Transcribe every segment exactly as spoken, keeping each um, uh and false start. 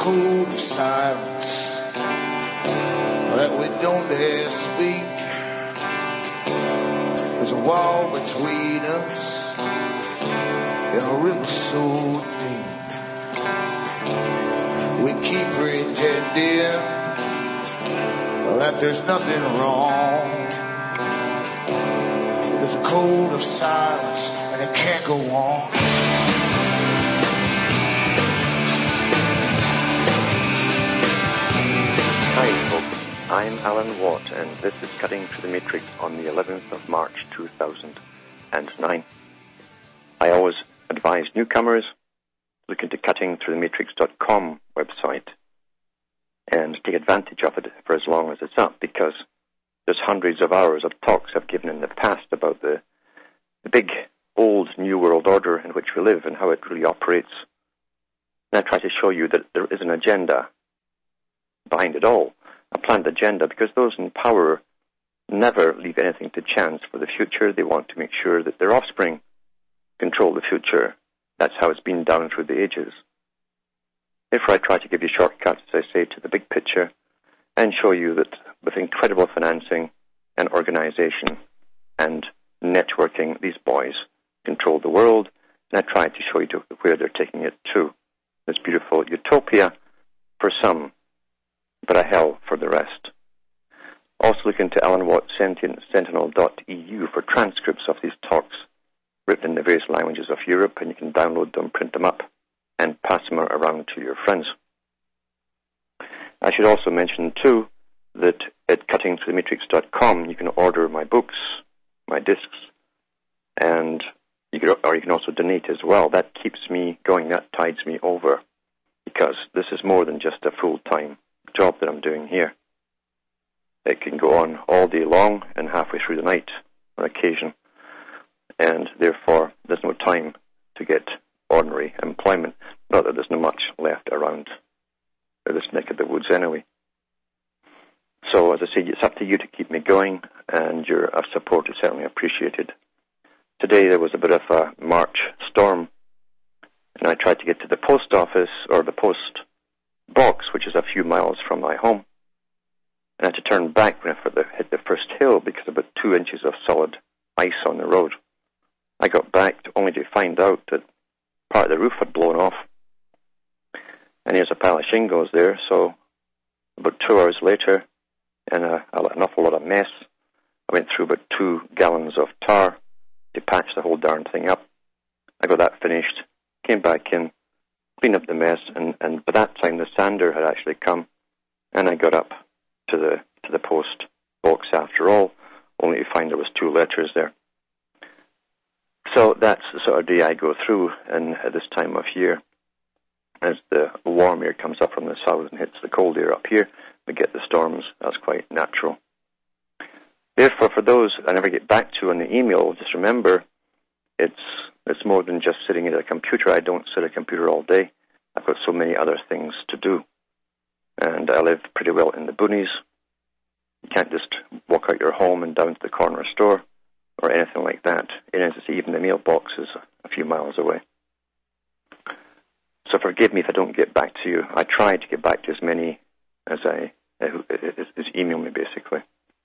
code of silence that we don't dare speak. There's a wall between us and a river so deep. We keep pretending that there's nothing wrong. There's a code of silence and it can't go on. Hi folks, I'm Alan Watt and this is Cutting Through the Matrix on the eleventh of March two thousand nine. I always advise newcomers look into cutting through the matrix dot com website and take advantage of it for as long as it's up, because there's hundreds of hours of talks I've given in the past about the, the big old new world order in which we live and how it really operates. And I try to show you that there is an agenda behind it all, a planned agenda, because those in power never leave anything to chance for the future. They want to make sure that their offspring control the future. That's how it's been done through the ages. Therefore, I try to give you shortcuts, as I say, to the big picture and show you that with incredible financing and organization and networking, these boys control the world. And I try to show you to where they're taking it to. This beautiful utopia for some, but a hell for the rest. Also look into alan watt sentinel dot e u for transcripts of these talks written in the various languages of Europe, and you can download them, print them up, and pass them around to your friends. I should also mention, too, that at cutting through the matrix dot com you can order my books, my discs, and you can, or you can also donate as well. That keeps me going, that tides me over, because this is more than just a full-time job that I'm doing here. It can go on all day long and halfway through the night on occasion, and therefore there's no time to get ordinary employment. Not that there's not much left around this neck of the woods anyway. So as I say, it's up to you to keep me going, and your uh, support is certainly appreciated. Today there was a bit of a March storm, and I tried to get to the post office, or the post box, which is a few miles from my home. And I had to turn back when I hit the first hill because of about two inches of solid ice on the road. I got back to, only to find out that part of the roof had blown off, and there's a pile of shingles there. So about two hours later, and a, an awful lot of mess, I went through about two gallons of tar to patch the whole darn thing up. I got that finished, came back in, cleaned up the mess, and, and by that time the sander had actually come, and I got up to the to the post box after all, only to find there was two letters there. So that's the sort of day I go through, and at this time of year, as the warm air comes up from the south and hits the cold air up here, we get the storms. That's quite natural. Therefore, for those I never get back to on the email, just remember, it's it's more than just sitting at a computer. I don't sit at a computer all day. I've got so many other things to do. And I live pretty well in the boonies. You can't just walk out your home and down to the corner store or anything like that. And as I say, even the mailbox is a few miles away. So forgive me if I don't get back to you. I try to get back to as many as I as, as email me, basically.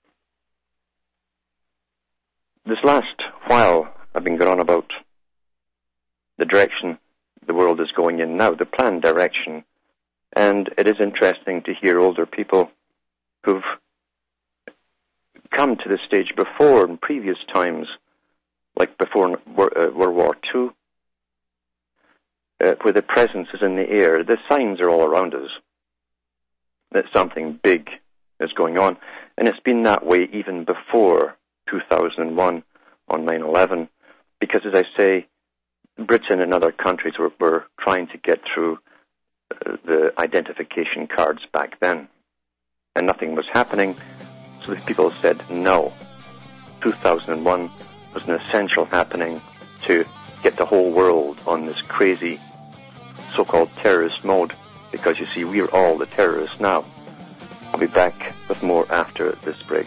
This last while, I've been going on about the direction the world is going in now, the planned direction. And it is interesting to hear older people who've come to this stage before in previous times, like before World War Two, uh, where the presence is in the air. The signs are all around us that something big is going on. And it's been that way even before two thousand one on nine eleven, because, as I say, Britain and other countries were, were trying to get through the identification cards back then, and nothing was happening. So the people said no. two thousand one was an essential happening to get the whole world on this crazy so-called terrorist mode, because you see, we're all the terrorists now. I'll be back with more after this break.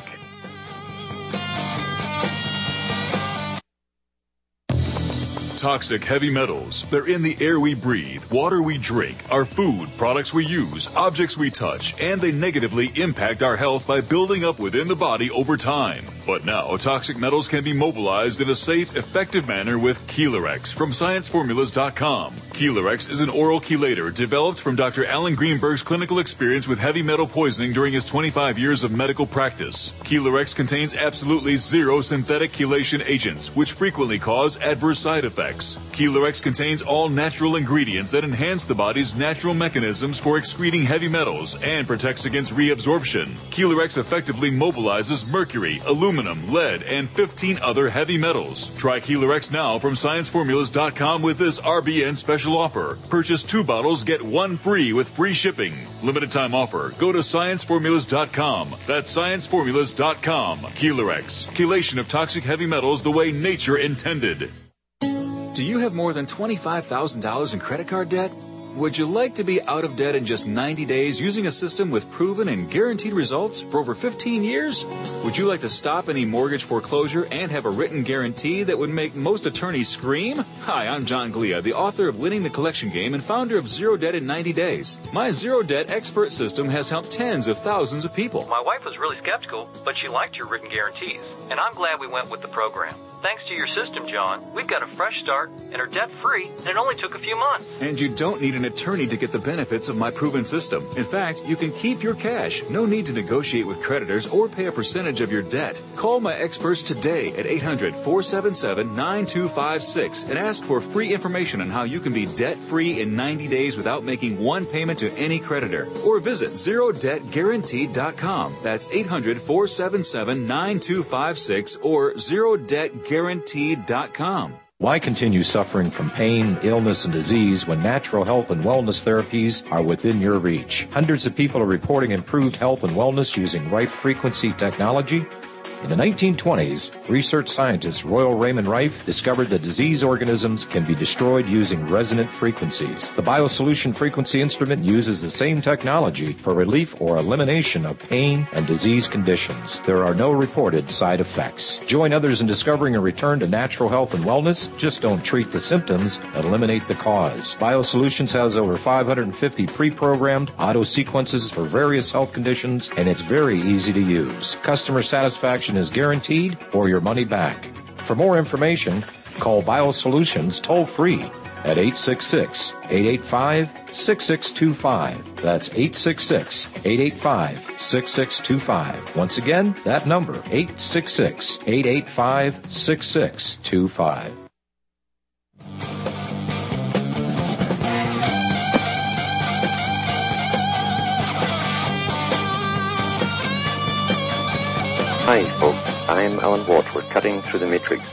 toxic heavy metals. They're in the air we breathe, water we drink, our food, products we use, objects we touch, and they negatively impact our health by building up within the body over time. But now, toxic metals can be mobilized in a safe, effective manner with Chelarex from science formulas dot com. Chelarex is an oral chelator developed from Doctor Alan Greenberg's clinical experience with heavy metal poisoning during his twenty-five years of medical practice. Chelarex contains absolutely zero synthetic chelation agents, which frequently cause adverse side effects. Chelarex contains all natural ingredients that enhance the body's natural mechanisms for excreting heavy metals and protects against reabsorption. Chelarex effectively mobilizes mercury, aluminum, lead, and fifteen other heavy metals. Try Chelarex now from science formulas dot com with this R B N special offer. Purchase two bottles, get one free with free shipping. Limited time offer. Go to science formulas dot com. That's science formulas dot com. Chelarex. Chelation of toxic heavy metals the way nature intended. Do you have more than twenty-five thousand dollars in credit card debt? Would you like to be out of debt in just ninety days using a system with proven and guaranteed results for over fifteen years? Would you like to stop any mortgage foreclosure and have a written guarantee that would make most attorneys scream? Hi, I'm John Glia, the author of Winning the Collection Game and founder of Zero Debt in ninety days. My Zero Debt expert system has helped tens of thousands of people. My wife was really skeptical, but she liked your written guarantees, and I'm glad we went with the program. Thanks to your system, John, we've got a fresh start and are debt-free, and it only took a few months. And you don't need an attorney to get the benefits of my proven system. In fact, you can keep your cash. No need to negotiate with creditors or pay a percentage of your debt. Call my experts today at eight hundred, four seven seven, nine two five six and ask for free information on how you can be debt-free in ninety days without making one payment to any creditor. Or visit zero debt guaranteed dot com. That's eight hundred, four seven seven, nine two five six or zero debt guaranteed dot com. Why continue suffering from pain, illness, and disease when natural health and wellness therapies are within your reach? Hundreds of people are reporting improved health and wellness using Rife frequency technology. In the nineteen twenties, research scientist Royal Raymond Rife discovered that disease organisms can be destroyed using resonant frequencies. The BioSolution frequency instrument uses the same technology for relief or elimination of pain and disease conditions. There are no reported side effects. Join others in discovering a return to natural health and wellness. Just don't treat the symptoms, eliminate the cause. BioSolutions has over five hundred fifty pre-programmed auto sequences for various health conditions, and it's very easy to use. Customer satisfaction is guaranteed or your money back. For more information, call BioSolutions toll-free at eight six six, eight eight five, six six two five. That's eight six six, eight eight five, six six two five. Once again, that number, eight six six, eight eight five, six six two five. Hi, folks. I'm Alan Watt. We're cutting through the matrix,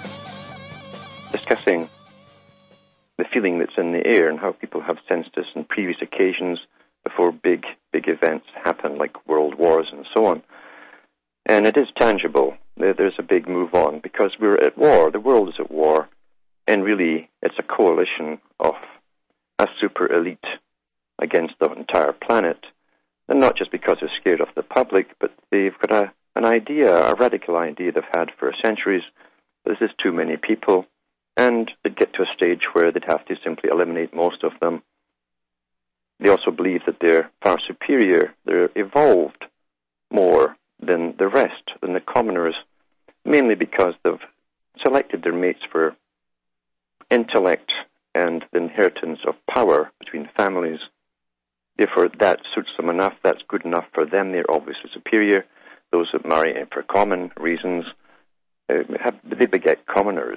discussing the feeling that's in the air and how people have sensed this on previous occasions before big, big events happen, like world wars and so on. And it is tangible. There's a big move on because we're at war. The world is at war. And really, it's a coalition of a super elite against the entire planet. And not just because they're scared of the public, but they've got a an idea, a radical idea they've had for centuries. This is too many people, and they'd get to a stage where they'd have to simply eliminate most of them. They also believe that they're far superior, they're evolved more than the rest, than the commoners, mainly because they've selected their mates for intellect and the inheritance of power between families. Therefore, that suits them enough, that's good enough for them, they're obviously superior. Those that marry for common reasons, uh, have, they beget commoners.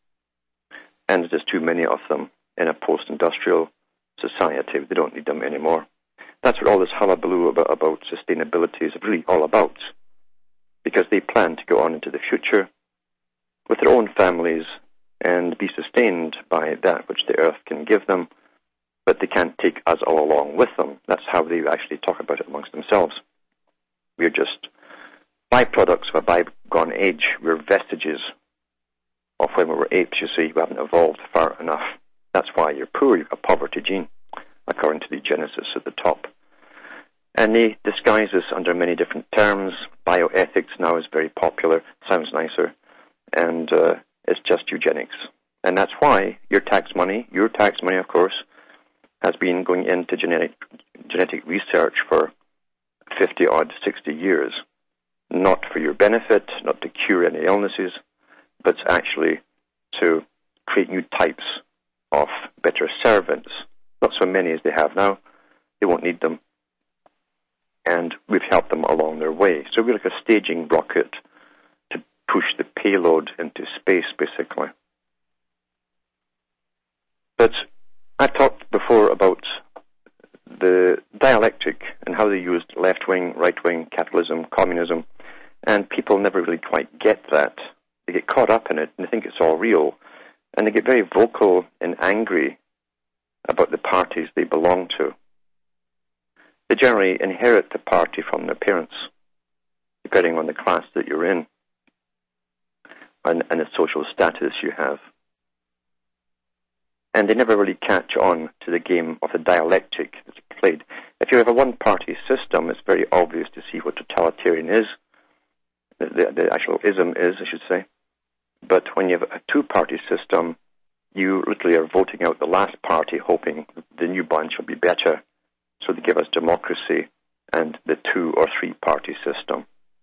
And there's too many of them in a post-industrial society. They don't need them anymore. That's what all this hullabaloo about, about sustainability is really all about. Because they plan to go on into the future with their own families and be sustained by that which the earth can give them, but they can't take us all along with them. That's how they actually talk about it amongst themselves. We're just byproducts of a bygone age. We're vestiges of when we were apes, you see. We haven't evolved far enough. That's why you're poor. You've got a poverty gene, according to the Genesis at the top. And they disguise this under many different terms. Bioethics now is very popular, sounds nicer, and uh, it's just eugenics. And that's why your tax money, your tax money, of course, has been going into genetic genetic research for fifty-odd, sixty years. Not for your benefit, not to cure any illnesses, but actually to create new types of better servants. Not so many as they have now. They won't need them. And we've helped them along their way. So we're like a staging rocket to push the payload into space, basically. But I talked before about the dialectic and how they used left-wing, right-wing, capitalism, communism, and people never really quite get that. They get caught up in it and they think it's all real, and they get very vocal and angry about the parties they belong to. They generally inherit the party from their parents, depending on the class that you're in and, and the social status you have. And they never really catch on to the game of the dialectic that's played. If you have a one-party system, it's very obvious to see what totalitarian is, the, the actual ism is, I should say. But when you have a two-party system, you literally are voting out the last party, hoping the new bunch will be better, so they give us democracy and the two- or three-party system.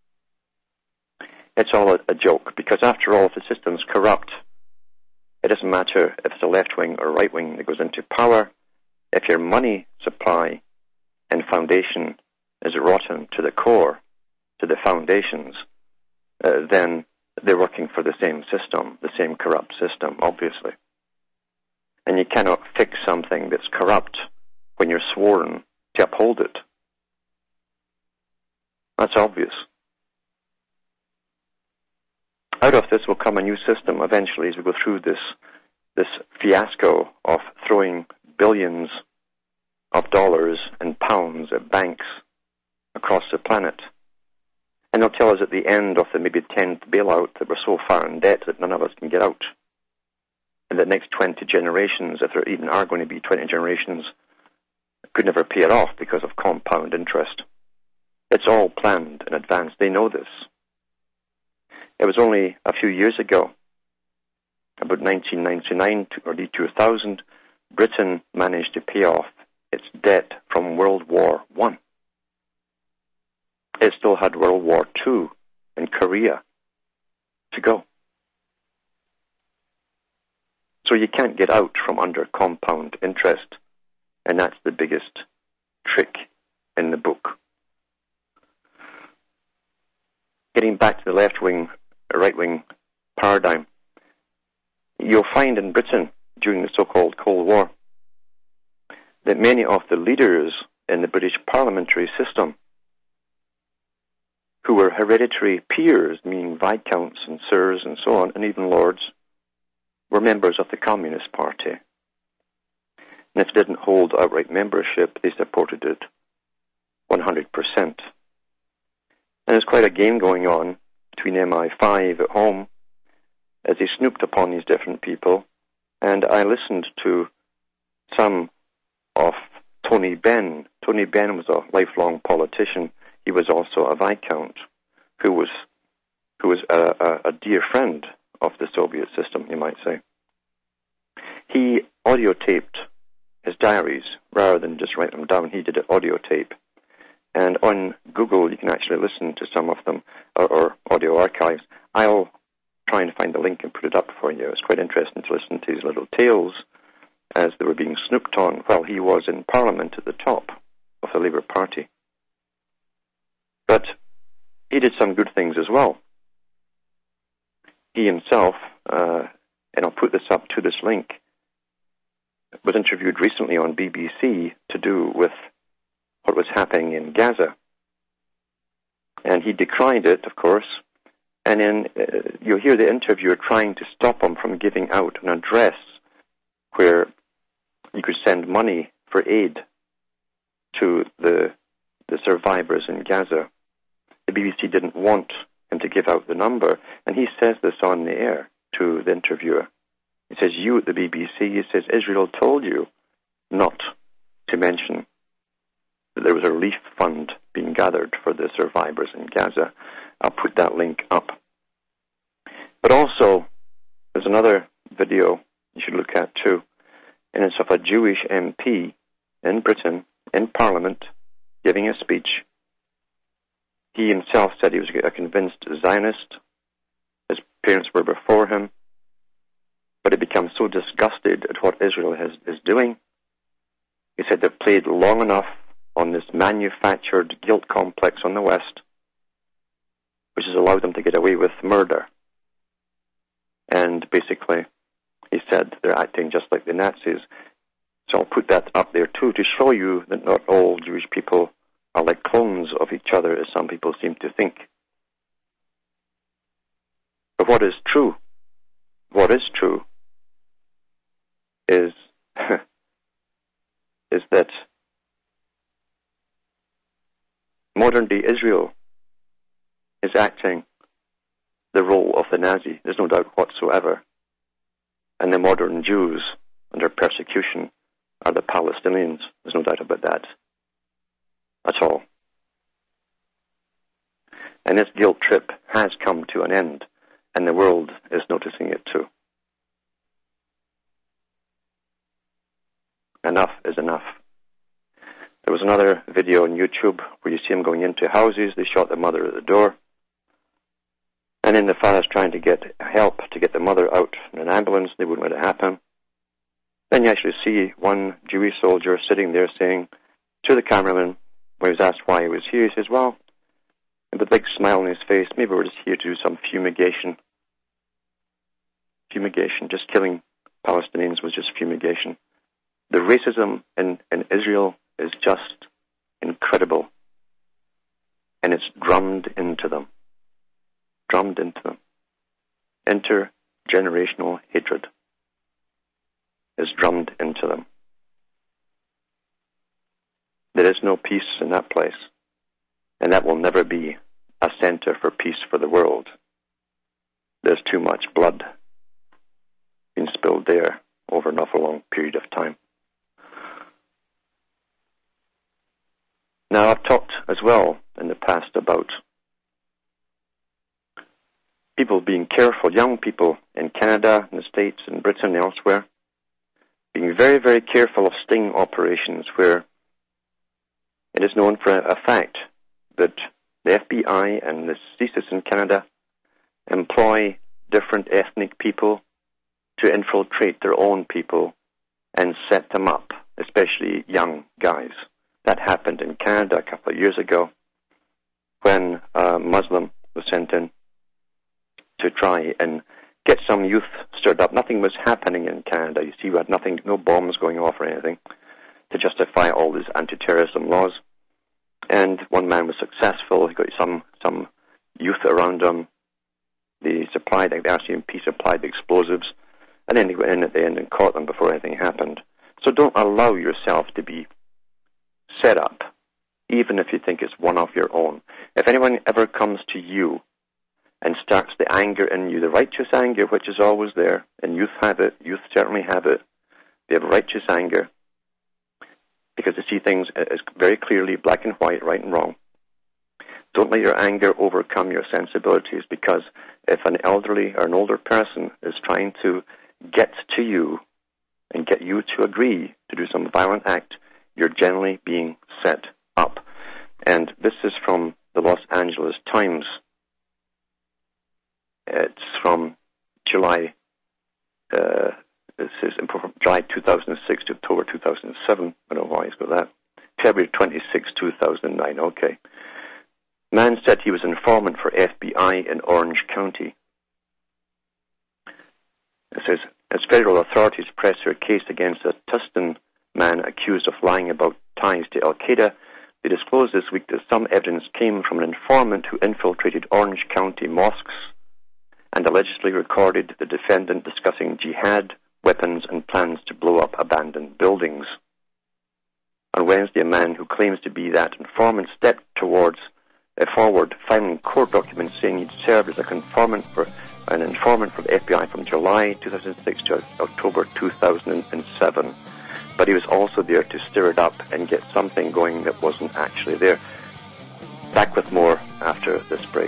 It's all a, a joke, because after all, if the system's corrupt, it doesn't matter if it's a left-wing or right-wing that goes into power. If your money supply and foundation is rotten to the core, to the foundations, uh, then they're working for the same system, the same corrupt system, obviously. And you cannot fix something that's corrupt when you're sworn to uphold it. That's obvious. Out of this will come a new system eventually as we go through this this fiasco of throwing billions of dollars and pounds at banks across the planet. And they'll tell us at the end of the maybe tenth bailout that we're so far in debt that none of us can get out. And the next twenty generations, if there even are going to be twenty generations, could never pay it off because of compound interest. It's all planned in advance. They know this. It was only a few years ago, about nineteen ninety-nine to early two thousand, Britain managed to pay off its debt from World War One. It still had World War Two and Korea to go. So you can't get out from under compound interest, and that's the biggest trick in the book. Getting back to the left-wing, right-wing paradigm, you'll find in Britain during the so-called Cold War that many of the leaders in the British parliamentary system, who were hereditary peers, meaning viscounts and sirs and so on, and even lords, were members of the Communist Party. And if they didn't hold outright membership, they supported it one hundred percent. And there's quite a game going on between M I five at home as they snooped upon these different people. And I listened to some of Tony Benn. Tony Benn was a lifelong politician. He was also a viscount who was who was a, a, a dear friend of the Soviet system, you might say. He audio taped his diaries rather than just write them down. He did it audio tape. And on Google, you can actually listen to some of them, or, or audio archives. I'll try and find the link and put it up for you. It's quite interesting to listen to his little tales as they were being snooped on while he was in Parliament at the top of the Labour Party. But he did some good things as well. He himself, uh, and I'll put this up to this link, was interviewed recently on B B C to do with what was happening in Gaza. And he decried it, of course, and then uh, you'll hear the interviewer trying to stop him from giving out an address where you could send money for aid to the the survivors in Gaza. The B B C didn't want him to give out the number, and he says this on the air to the interviewer. He says, you at the B B C, he says, Israel told you not to mention that there was a relief fund being gathered for the survivors in Gaza. I'll put that link up. But also, there's another video you should look at too. And it's of a Jewish M P in Britain, in Parliament, giving a speech. He himself said he was a convinced Zionist. His parents were before him. But he became so disgusted at what Israel has, is doing. He said they've played long enough on this manufactured guilt complex on the West, which has allowed them to get away with murder. And basically, he said they're acting just like the Nazis. So I'll put that up there too to show you that not all Jewish people are like clones of each other, as some people seem to think. But what is true, what is true, is is that modern-day Israel is acting the role of the Nazi. There's no doubt whatsoever. And the modern Jews under persecution are the Palestinians. There's no doubt about that at all. And this guilt trip has come to an end, and the world is noticing it too. Enough is enough. There was another video on YouTube where you see him going into houses. They shot the mother at the door. And then the father's trying to get help to get the mother out in an ambulance. They wouldn't let it happen. Then you actually see one Jewish soldier sitting there saying to the cameraman, when he was asked why he was here, he says, well, with a big smile on his face, maybe we're just here to do some fumigation. Fumigation, just killing Palestinians was just fumigation. The racism in, in Israel is just incredible. And it's drummed into them. Drummed into them. Intergenerational hatred is drummed into them. There is no peace in that place. And that will never be a center for peace for the world. There's too much blood being spilled there over an awful long period of time. Now, I've talked as well in the past about people being careful, young people in Canada, in the States, in Britain, and elsewhere, being very, very careful of sting operations where it is known for a fact that the F B I and the C S I S in Canada employ different ethnic people to infiltrate their own people and set them up, especially young guys. That happened in Canada a couple of years ago when a Muslim was sent in to try and get some youth stirred up. Nothing was happening in Canada. You see, we had nothing, no bombs going off or anything to justify all these anti-terrorism laws. And one man was successful. He got some some youth around him. They supplied, the R C M P supplied the explosives, and then they went in at the end and caught them before anything happened. So don't allow yourself to be set up, even if you think it's one of your own. If anyone ever comes to you and starts the anger in you, the righteous anger, which is always there, and youth have it, youth certainly have it, they have righteous anger, because they see things as very clearly black and white, right and wrong. Don't let your anger overcome your sensibilities, because if an elderly or an older person is trying to get to you and get you to agree to do some violent act, you're generally being set up. And this is from the Los Angeles Times. It's from July, uh, this is from July two thousand six to October two thousand seven. I don't know why he's got that. February twenty-sixth, two thousand nine. Okay. Man said he was informant for F B I in Orange County. It says, as federal authorities press their case against a Tustin man accused of lying about ties to Al-Qaeda, they disclosed this week that some evidence came from an informant who infiltrated Orange County mosques and allegedly recorded the defendant discussing jihad, weapons, and plans to blow up abandoned buildings. On Wednesday, a man who claims to be that informant stepped towards uh, forward, filing court documents saying he'd served as a informant for an informant for the F B I from July two thousand six to October two thousand seven. But he was also there to stir it up and get something going that wasn't actually there. Back with more after this break.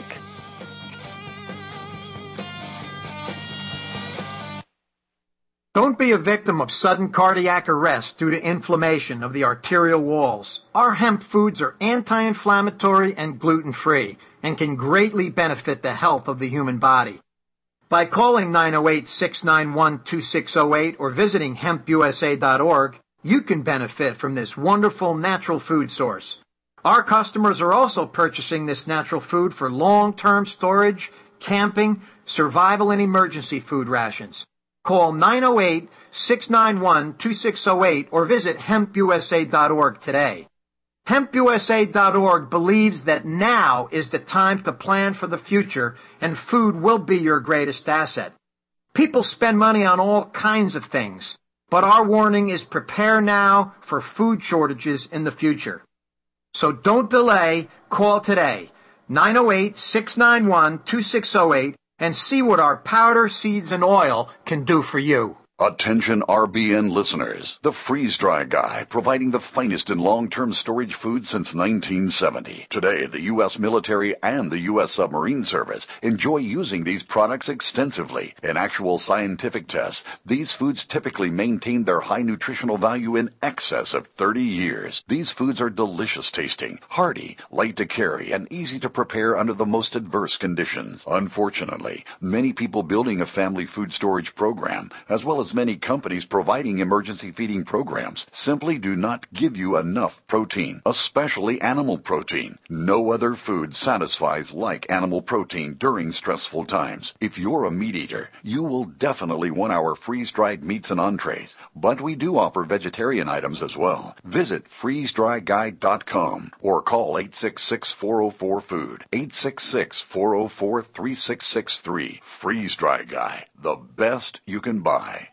Don't be a victim of sudden cardiac arrest due to inflammation of the arterial walls. Our hemp foods are anti-inflammatory and gluten-free and can greatly benefit the health of the human body. By calling nine oh eight, six nine one, two six oh eight or visiting hemp u s a dot org, you can benefit from this wonderful natural food source. Our customers are also purchasing this natural food for long-term storage, camping, survival, and emergency food rations. Call nine oh eight, six nine one, two six oh eight or visit hemp u s a dot org today. hemp u s a dot org believes that now is the time to plan for the future, and food will be your greatest asset. People spend money on all kinds of things, but our warning is prepare now for food shortages in the future. So don't delay, call today, nine oh eight, six nine one, two six oh eight, and see what our powder, seeds, and oil can do for you. Attention R B N listeners. The Freeze Dry Guy, providing the finest in long-term storage food since nineteen seventy. Today, the U S military and the U S submarine service enjoy using these products extensively. In actual scientific tests, these foods typically maintain their high nutritional value in excess of thirty years. These foods are delicious tasting, hearty, light to carry, and easy to prepare under the most adverse conditions. Unfortunately, many people building a family food storage program, as well as many companies providing emergency feeding programs, simply do not give you enough protein, especially animal protein. No other food satisfies like animal protein during stressful times. If you're a meat eater, you will definitely want our freeze-dried meats and entrees, but we do offer vegetarian items as well. Visit freeze dry guy dot com or call eight six six, four oh four, food, eight six six, four oh four, three six six three. Freeze Dry Guy, the best you can buy.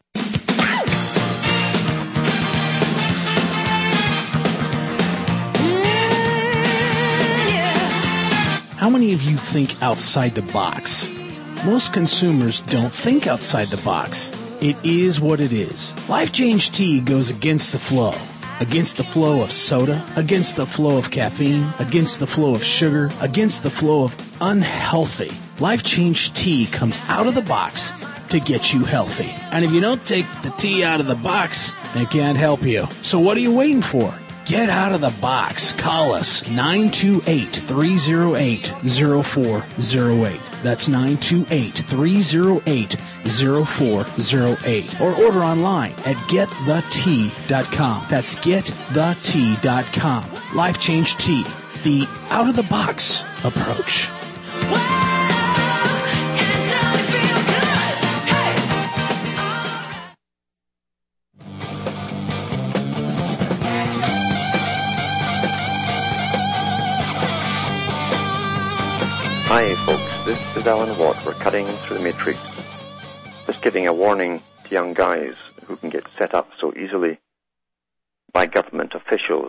How many of you think outside the box? Most consumers don't think outside the box. It is what it is. Life Change Tea goes against the flow. Against the flow of soda, against the flow of caffeine, against the flow of sugar, against the flow of unhealthy. Life Change Tea comes out of the box to get you healthy. And if you don't take the tea out of the box, they can't help you. So what are you waiting for? Get out of the box. Call us nine two eight, three oh eight, oh four oh eight. That's nine two eight, three oh eight, oh four oh eight. Or order online at get the tea dot com. That's get the tea dot com. Life Change Tea, the out-of-the-box approach. Hi folks, this is Alan Watt. We're cutting through the matrix. Just giving a warning to young guys who can get set up so easily by government officials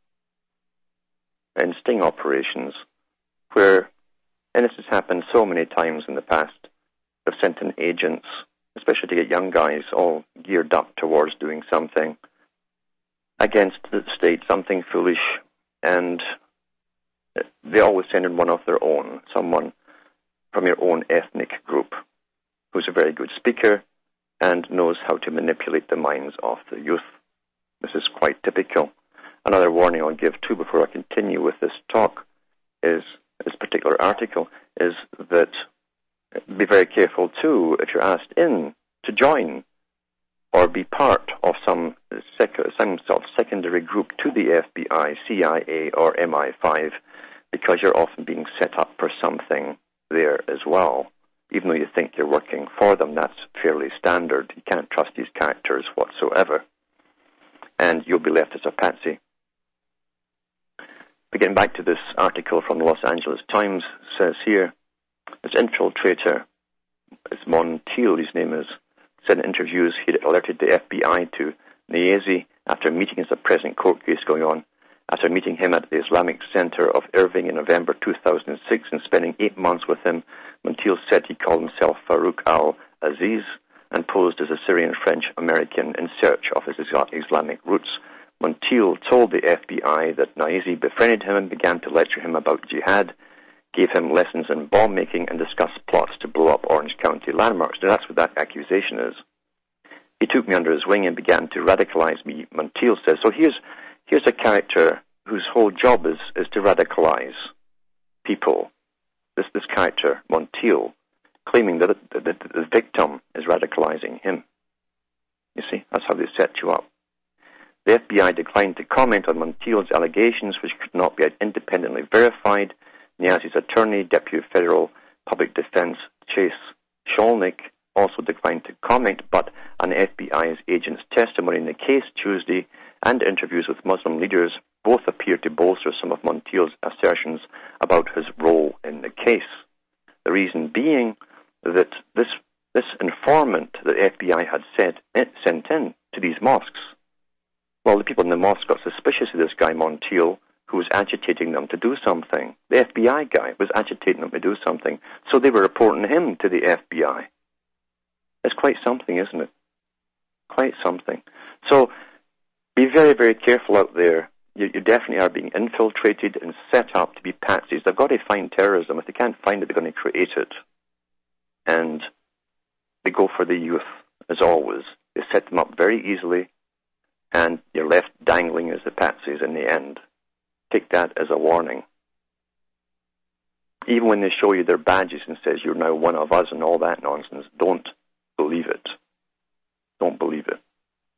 in sting operations where, and this has happened so many times in the past, they've sent in agents, especially to get young guys all geared up towards doing something against the state, something foolish, and they always send in one of their own, someone from your own ethnic group who's a very good speaker and knows how to manipulate the minds of the youth. This is quite typical. Another warning I'll give too before I continue with this talk is, this particular article, is that be very careful too if you're asked in to join or be part of some, sec- some sort of secondary group to the F B I, C I A, or M I five, because you're often being set up for something there as well. Even though you think you're working for them, that's fairly standard. You can't trust these characters whatsoever. And you'll be left as a patsy. But getting back to this article from the Los Angeles Times, says here, this infiltrator, it's Montiel, his name is, said in interviews he had alerted the F B I to Niazi after a meeting as a present court case going on. After meeting him at the Islamic Center of Irving in November two thousand six and spending eight months with him, Montiel said he called himself Farouk al-Aziz and posed as a Syrian-French-American in search of his Islamic roots. Montiel told the F B I that Niazi befriended him and began to lecture him about jihad, gave him lessons in bomb-making, and discussed plots to blow up Orange County landmarks. Now, that's what that accusation is. He took me under his wing and began to radicalize me, Montiel says. So here's here's a character whose whole job is, is to radicalize people. This this character, Montiel, claiming that the, the, the victim is radicalizing him. You see, that's how they set you up. The F B I declined to comment on Montiel's allegations, which could not be independently verified. Niazi's attorney, Deputy Federal Public Defense Chase Sholnick, also declined to comment, but an F B I agent's testimony in the case Tuesday and interviews with Muslim leaders both appear to bolster some of Montiel's assertions about his role in the case. The reason being that this this informant that the F B I had said, sent in to these mosques, well, the people in the mosque got suspicious of this guy Montiel, who was agitating them to do something. The F B I guy was agitating them to do something, so they were reporting him to the F B I. It's quite something, isn't it? Quite something. So be very, very careful out there. You, you definitely are being infiltrated and set up to be patsies. They've got to find terrorism. If they can't find it, they're going to create it. And they go for the youth, as always. They set them up very easily, and you're left dangling as the patsies in the end. Take that as a warning. Even when they show you their badges and says you're now one of us and all that nonsense, don't believe it. Don't believe it.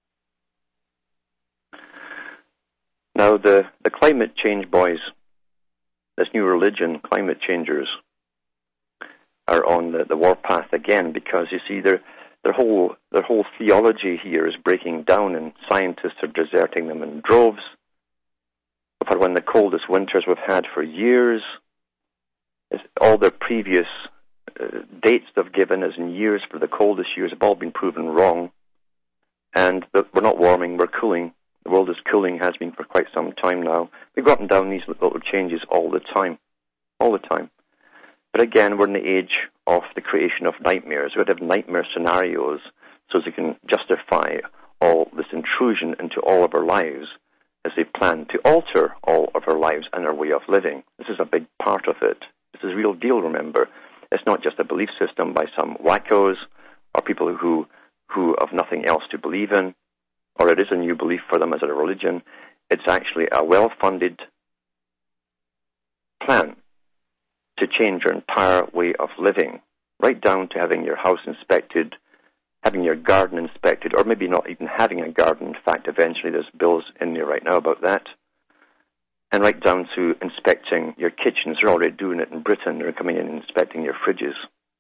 Now, the, the climate change boys, this new religion, climate changers, are on the, the warpath again, because you see their their whole their whole theology here is breaking down, and scientists are deserting them in droves. For one of the coldest winters we've had for years, all their previous uh, dates they've given as in years for the coldest years have all been proven wrong, and the, we're not warming, we're cooling. The world is cooling, has been for quite some time now. We've gotten down these little changes all the time, all the time. But again, we're in the age of the creation of nightmares. We would have nightmare scenarios so they can justify all this intrusion into all of our lives as they plan to alter all of our lives and our way of living. This is a big part of it. This is a real deal, remember. It's not just a belief system by some wackos or people who, who have nothing else to believe in, or it is a new belief for them as a religion. It's actually a well-funded plan to change your entire way of living, right down to having your house inspected, having your garden inspected, or maybe not even having a garden. In fact, eventually there's bills in there right now about that. And right down to inspecting your kitchens. They're already doing it in Britain. They're coming in and inspecting your fridges.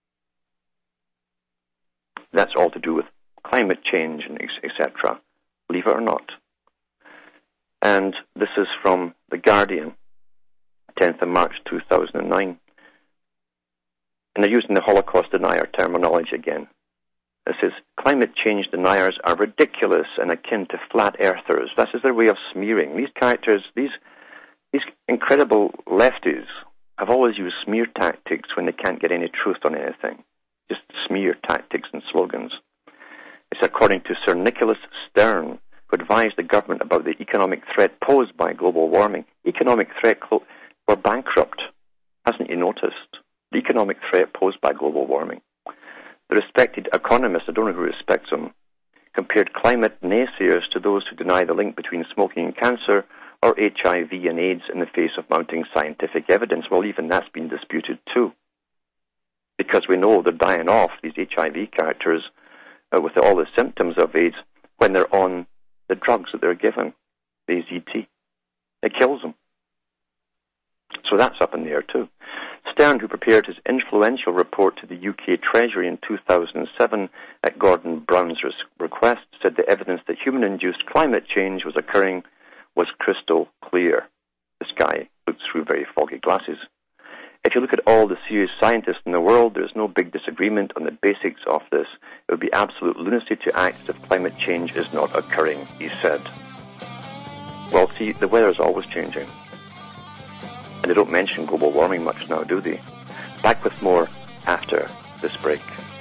That's all to do with climate change and et cetera, believe it or not. And this is from The Guardian, tenth of March two thousand nine. And they're using the Holocaust denier terminology again. It says, climate change deniers are ridiculous and akin to flat earthers. This is their way of smearing. These characters, these these incredible lefties have always used smear tactics when they can't get any truth on anything. Just smear tactics and slogans. It's according to Sir Nicholas Stern, who advised the government about the economic threat posed by global warming. Economic threat, we're bankrupt. Hasn't you noticed? The economic threat posed by global warming. The respected economist, I don't know who respects him, compared climate naysayers to those who deny the link between smoking and cancer or H I V and AIDS in the face of mounting scientific evidence. Well, even that's been disputed too. Because we know they're dying off, these H I V characters, uh, with all the symptoms of AIDS, when they're on the drugs that they're given, the A Z T. It kills them. So that's up in the air too. Stern, who prepared his influential report to the U K Treasury in two thousand seven at Gordon Brown's request, said the evidence that human-induced climate change was occurring was crystal clear. This guy looks through very foggy glasses. If you look at all the serious scientists in the world, there's no big disagreement on the basics of this. It would be absolute lunacy to act as if climate change is not occurring, he said. Well, see, the weather is always changing. And they don't mention global warming much now, do they? Back with more after this break.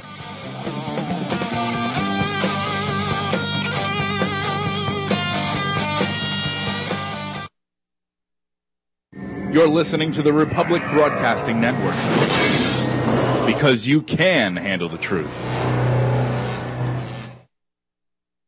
You're listening to the Republic Broadcasting Network, because you can handle the truth.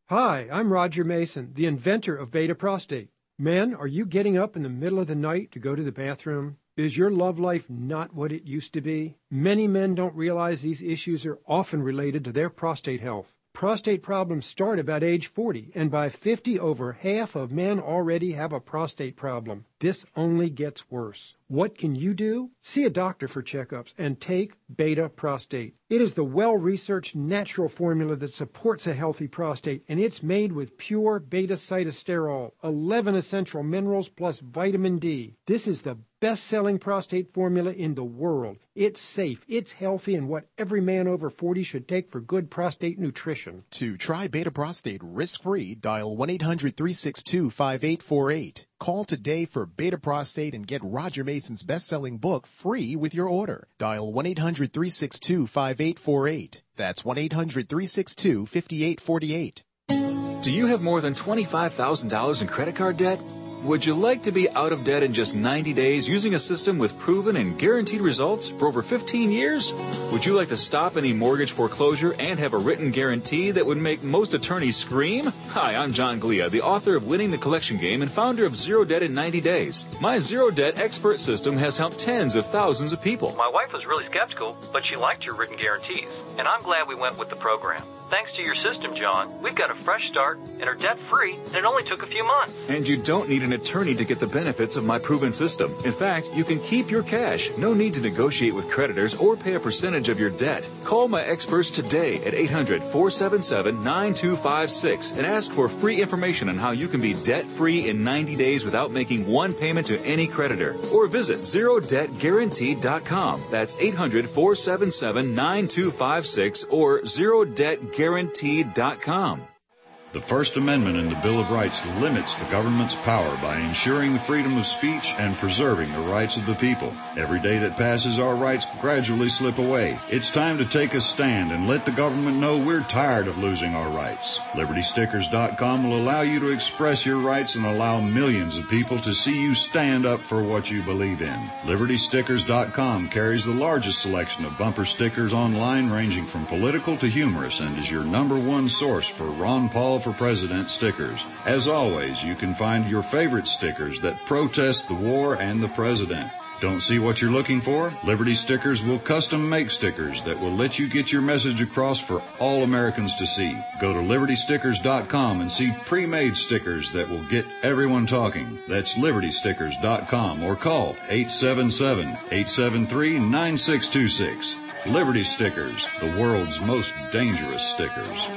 Hi, I'm Roger Mason, the inventor of Beta Prostate. Men, are you getting up in the middle of the night to go to the bathroom? Is your love life not what it used to be? Many men don't realize these issues are often related to their prostate health. Prostate problems start about age forty, and by fifty, over half of men already have a prostate problem. This only gets worse. What can you do? See a doctor for checkups and take Beta Prostate. It is the well-researched natural formula that supports a healthy prostate, and it's made with pure beta-cytosterol, eleven essential minerals plus vitamin D. This is the best-selling prostate formula in the world. It's safe, it's healthy, and what every man over forty should take for good prostate nutrition. To try Beta Prostate risk-free, dial one eight hundred three six two five eight four eight. Call today for Beta Prostate and get Roger Mason's best-selling book free with your order. Dial one eight hundred three six two five eight four eight. That's one eight hundred three six two five eight four eight. Do you have more than twenty-five thousand dollars in credit card debt? Would you like to be out of debt in just ninety days using a system with proven and guaranteed results for over fifteen years? Would you like to stop any mortgage foreclosure and have a written guarantee that would make most attorneys scream? Hi, I'm John Glia, the author of Winning the Collection Game and founder of Zero Debt in ninety days. My Zero Debt expert system has helped tens of thousands of people. My wife was really skeptical, but she liked your written guarantees, and I'm glad we went with the program. Thanks to your system, John, we've got a fresh start and are debt-free, and it only took a few months. And you don't need an attorney to get the benefits of my proven system. In fact, you can keep your cash. No need to negotiate with creditors or pay a percentage of your debt. Call my experts today at eight hundred four seven seven nine two five six and ask for free information on how you can be debt-free in ninety days without making one payment to any creditor. Or visit zero debt guaranteed dot com. That's eight hundred four seven seven nine two five six or zero debt guaranteed dot com. The First Amendment in the Bill of Rights limits the government's power by ensuring the freedom of speech and preserving the rights of the people. Every day that passes, our rights gradually slip away. It's time to take a stand and let the government know we're tired of losing our rights. Liberty Stickers dot com will allow you to express your rights and allow millions of people to see you stand up for what you believe in. Liberty Stickers dot com carries the largest selection of bumper stickers online, ranging from political to humorous, and is your number one source for Ron Paul for President stickers. As always, you can find your favorite stickers that protest the war and the president. Don't see what you're looking for? Liberty Stickers will custom make stickers that will let you get your message across for all Americans to see. Go to Liberty Stickers dot com and see pre-made stickers that will get everyone talking. That's Liberty Stickers dot com or call eight seven seven, eight seven three, nine six two six. Liberty Stickers, the world's most dangerous stickers.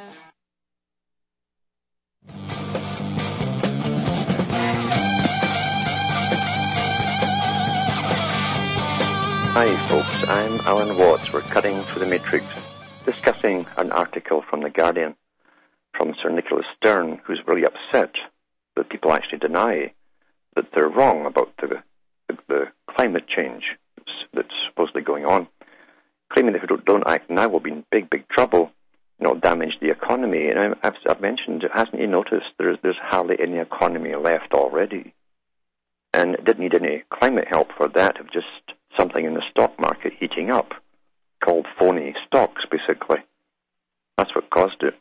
Hi folks, I'm Alan Watts. We're cutting through the matrix, discussing an article from The Guardian from Sir Nicholas Stern, who's really upset that people actually deny that they're wrong about the, the, the climate change that's, that's supposedly going on, claiming that if we don't, don't act now we'll be in big, big trouble, you know, damage the economy. And I've, I've mentioned, hasn't he noticed there's, there's hardly any economy left already? And it didn't need any climate help for that, of just something in the stock market heating up, called phony stocks, basically. That's what caused it.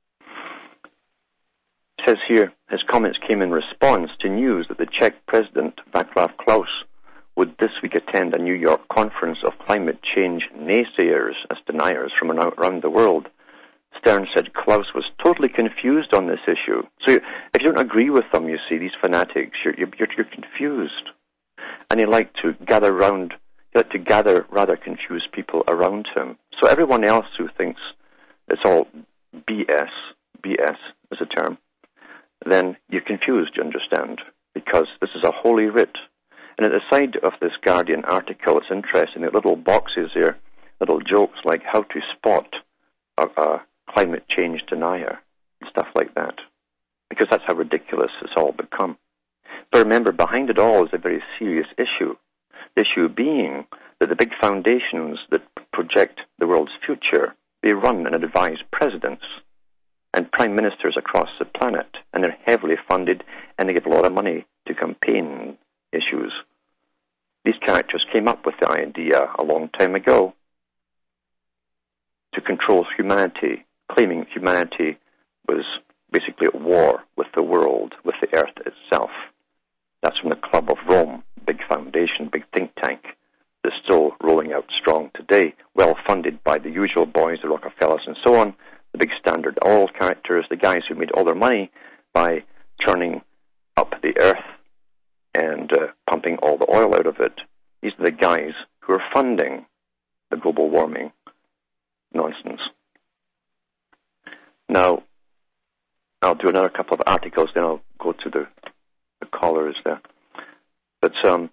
It says here, his comments came in response to news that the Czech President, Václav Klaus, would this week attend a New York conference of climate change naysayers, as deniers from around the world. Stern said Klaus was totally confused on this issue. So if you don't agree with them, you see, these fanatics, you're, you're, you're confused. And he liked to gather round, he liked to gather rather confused people around him. So everyone else who thinks it's all B S, B S is a term, then you're confused, you understand, because this is a holy writ. And at the side of this Guardian article, it's interesting, the little boxes here, little jokes like how to spot a, a climate change denier and stuff like that, because that's how ridiculous it's all become. But remember, behind it all is a very serious issue. The issue being that the big foundations that project the world's future, they run and advise presidents and prime ministers across the planet, and they're heavily funded, and they give a lot of money to campaign issues. These characters came up with the idea a long time ago to control humanity, claiming humanity was basically at war with the world, with the earth itself. That's from the Club of Rome, big foundation, big think tank, that's still rolling out strong today, well funded by the usual boys, the Rockefellers and so on, the big Standard Oil characters, the guys who made all their money by churning up the earth and uh, pumping all the oil out of it. These are the guys who are funding the global warming nonsense. Now, I'll do another couple of articles, then I'll go to the, the callers there. But um,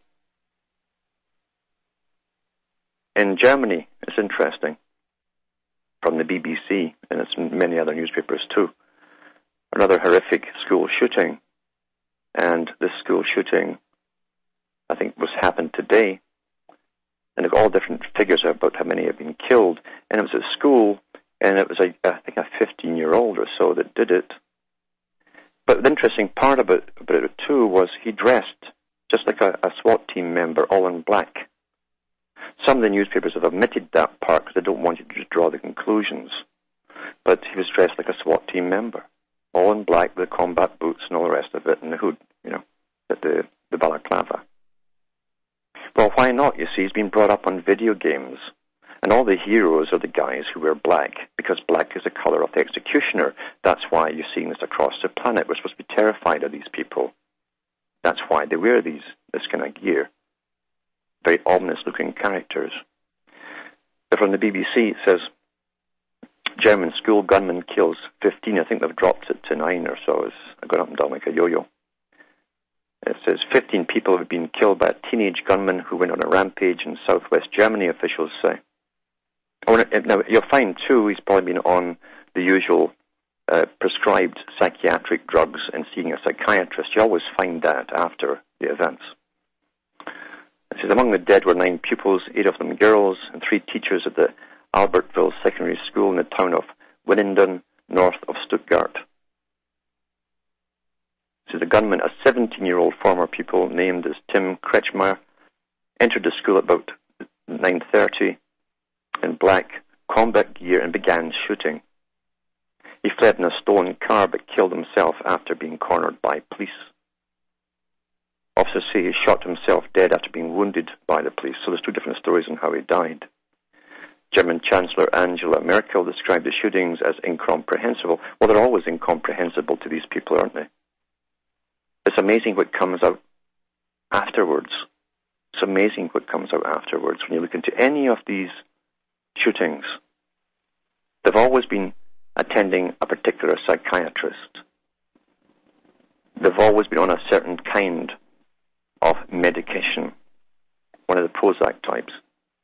in Germany, it's interesting, from the B B C, and it's many other newspapers too, another horrific school shooting. And this school shooting, I think, was happened today. And they've all different figures about how many have been killed. And it was at school, and it was, a, I think, a fifteen-year-old or so that did it. But the interesting part about, about it, too, was he dressed just like a, a SWAT team member, all in black. Some of the newspapers have omitted that part because they don't want you to just draw the conclusions. But he was dressed like a SWAT team member, all in black with combat boots and all the rest of it, and the hood, you know, the, the balaclava. Well, why not? You see, he's been brought up on video games, and all the heroes are the guys who wear black, because black is the color of the executioner. That's why you're seeing this across the planet. We're supposed to be terrified of these people. That's why they wear these this kind of gear. Very ominous-looking characters. But from the B B C, it says, German school gunman kills fifteen. I think they've dropped it to nine or so. It's gone up and down like a yo-yo. It says fifteen people have been killed by a teenage gunman who went on a rampage in southwest Germany, officials say. Now, you'll find, too, he's probably been on the usual uh, prescribed psychiatric drugs and seeing a psychiatrist. You always find that after the events. It says, among the dead were nine pupils, eight of them girls, and three teachers at the Albertville Secondary School in the town of Winnenden, north of Stuttgart. It says, the gunman, a seventeen-year-old former pupil named as Tim Kretschmer, entered the school at about nine thirty in black combat gear and began shooting. He fled in a stolen car but killed himself after being cornered by police. Officers say he shot himself dead after being wounded by the police. So there's two different stories on how he died. German Chancellor Angela Merkel described the shootings as incomprehensible. Well, they're always incomprehensible to these people, aren't they? It's amazing what comes out afterwards. It's amazing what comes out afterwards. When you look into any of these shootings, they've always been attending a particular psychiatrist. They've always been on a certain kind of medication, one of the Prozac types.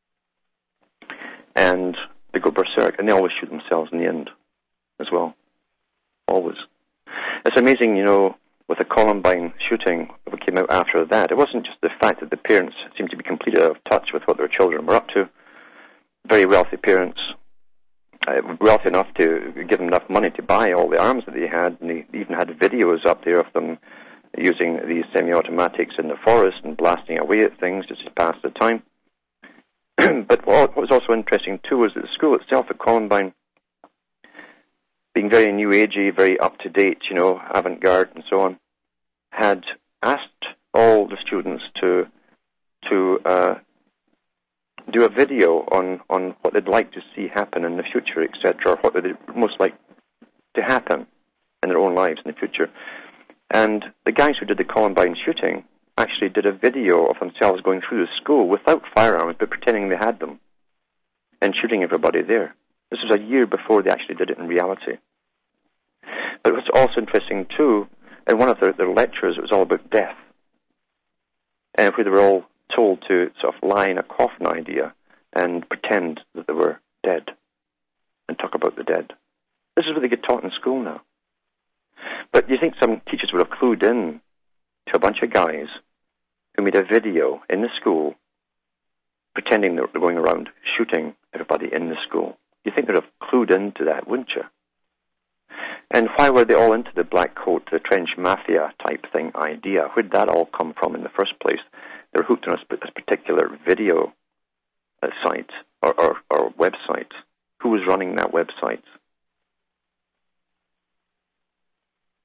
And they go berserk, and they always shoot themselves in the end as well. Always. It's amazing, you know, with the Columbine shooting, what came out after that, it wasn't just the fact that the parents seemed to be completely out of touch with what their children were up to. Very wealthy parents, uh, wealthy enough to give them enough money to buy all the arms that they had, and they even had videos up there of them using these semi-automatics in the forest and blasting away at things just to pass the time. But what was also interesting, too, was that the school itself at Columbine, being very new agey, very up-to-date, you know, avant-garde and so on, had asked all the students to to uh, do a video on, on what they'd like to see happen in the future, et cetera, or what they'd most like to happen in their own lives in the future. And the guys who did the Columbine shooting actually did a video of themselves going through the school without firearms, but pretending they had them, and shooting everybody there. This was a year before they actually did it in reality. But what's also interesting, too, in one of their, their lectures, it was all about death. And where they were all told to sort of lie in a coffin idea and pretend that they were dead and talk about the dead. This is what they get taught in school now. But you think some teachers would have clued in to a bunch of guys who made a video in the school pretending they were going around shooting everybody in the school. You think they'd have clued into that, wouldn't you? And why were they all into the black coat, the trench mafia type thing idea? Where did that all come from in the first place? They were hooked on a particular video uh, site or, or, or website. Who was running that website?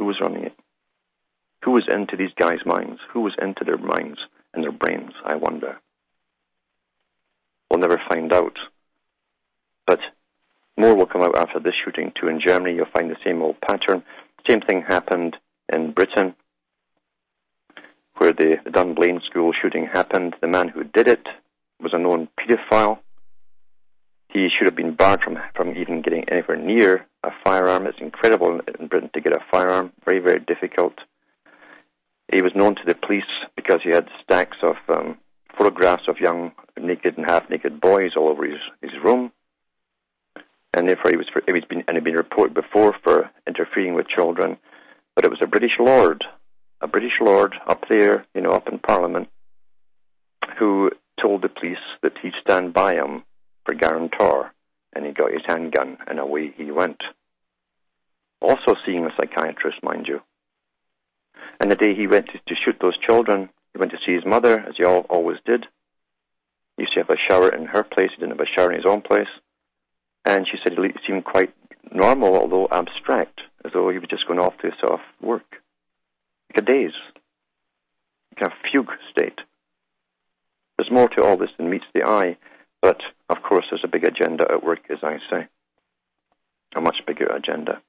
was running it? Who was into these guys' minds? Who was into their minds and their brains, I wonder? We'll never find out. But more will come out after this shooting, too. In Germany, you'll find the same old pattern. Same thing happened in Britain, where the, the Dunblane school shooting happened. The man who did it was a known paedophile. He should have been barred from, from even getting anywhere near a firearm. It's incredible in, in Britain to get a firearm. Very, very difficult. He was known to the police because he had stacks of um, photographs of young naked and half-naked boys all over his, his room. And therefore he was, for, he was been, and he'd been reported before for interfering with children. But it was a British lord, a British lord up there, you know, up in Parliament, who told the police that he'd stand by him for guarantor, and he got his handgun, and away he went. Also seeing a psychiatrist, mind you. And the day he went to, to shoot those children, he went to see his mother, as he all, always did. He used to have a shower in her place, he didn't have a shower in his own place. And she said it seemed quite normal, although abstract, as though he was just going off to sort of work. Like a daze. Like a fugue state. There's more to all this than meets the eye, but, of course, there's a big agenda at work, as I say. A much bigger agenda.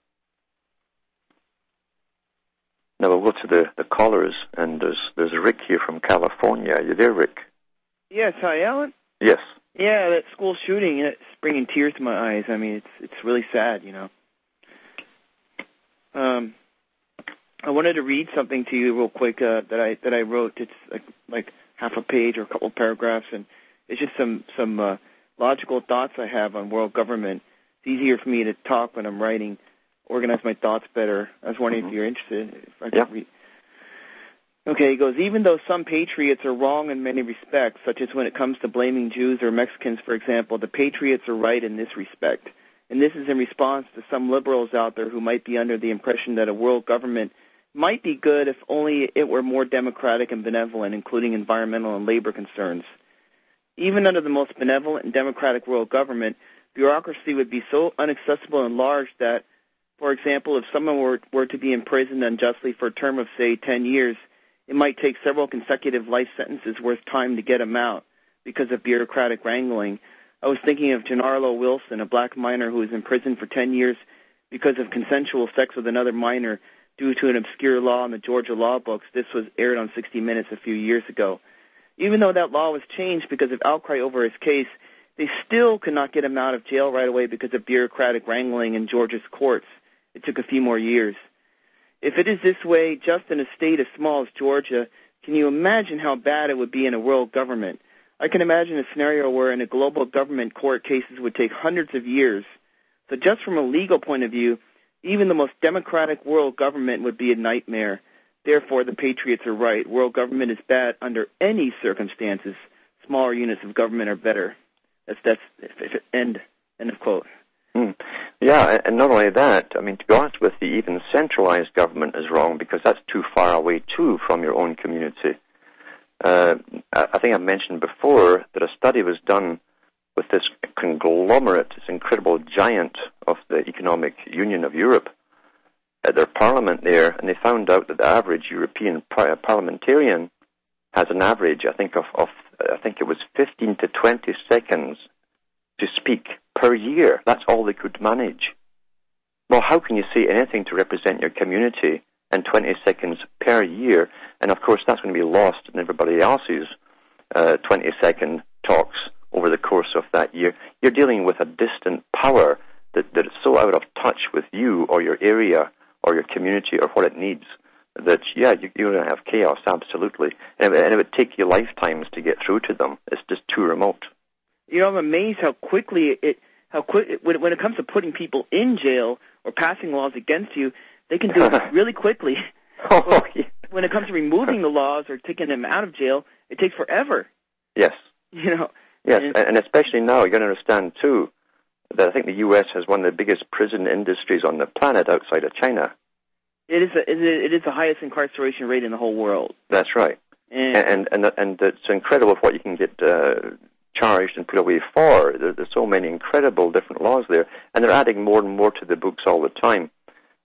Now we'll go to the, the callers, and there's there's Rick here from California. Are you there, Rick? Yes, hi, Alan. Yes. Yeah, that school shooting, it's bringing tears to my eyes. I mean, it's it's really sad, you know. Um, I wanted to read something to you real quick uh, that I that I wrote. It's like like half a page or a couple of paragraphs, and it's just some some uh, logical thoughts I have on world government. It's easier for me to talk when I'm writing, organize my thoughts better. I was wondering mm-hmm. if you're interested. If I could yeah. read. Okay, he goes, even though some patriots are wrong in many respects, such as when it comes to blaming Jews or Mexicans, for example, the patriots are right in this respect. And this is in response to some liberals out there who might be under the impression that a world government might be good if only it were more democratic and benevolent, including environmental and labor concerns. Even under the most benevolent and democratic world government, bureaucracy would be so inaccessible and large that, for example, if someone were, were to be imprisoned unjustly for a term of, say, ten years, it might take several consecutive life sentences worth time to get him out because of bureaucratic wrangling. I was thinking of Gennaro Wilson, a black miner who was in prison for ten years because of consensual sex with another miner due to an obscure law in the Georgia law books. This was aired on sixty minutes a few years ago. Even though that law was changed because of outcry over his case, they still could not get him out of jail right away because of bureaucratic wrangling in Georgia's courts. It took a few more years. If it is this way just in a state as small as Georgia, can you imagine how bad it would be in a world government? I can imagine a scenario where in a global government court cases would take hundreds of years. So just from a legal point of view, even the most democratic world government would be a nightmare. Therefore, the patriots are right. World government is bad under any circumstances. Smaller units of government are better. That's that's end end of quote. Hmm. Yeah, and not only that, I mean, to be honest with you, even centralized government is wrong because that's too far away, too, from your own community. Uh, I think I mentioned before that a study was done with this conglomerate, this incredible giant of the Economic Union of Europe, at their parliament there, and they found out that the average European par- parliamentarian has an average, I think, of, of I think it was fifteen to twenty seconds to speak per year. That's all they could manage. Well, how can you say anything to represent your community in twenty seconds per year? And, of course, that's going to be lost in everybody else's uh, twenty-second talks over the course of that year. You're dealing with a distant power that, that is so out of touch with you or your area or your community or what it needs that, yeah, you, you're going to have chaos, absolutely. And it, and it would take you lifetimes to get through to them. It's just too remote. You know, I'm amazed how quickly it, how quick when, when it comes to putting people in jail or passing laws against you, they can do it really quickly. Oh, yeah. When it comes to removing the laws or taking them out of jail, it takes forever. Yes. You know. Yes, and, and especially now, you're going to understand too that I think the U S has one of the biggest prison industries on the planet outside of China. It is a, it is the highest incarceration rate in the whole world. That's right. And and and, and it's incredible what you can get uh, charged and put away for. There, there's so many incredible different laws there, and they're adding more and more to the books all the time.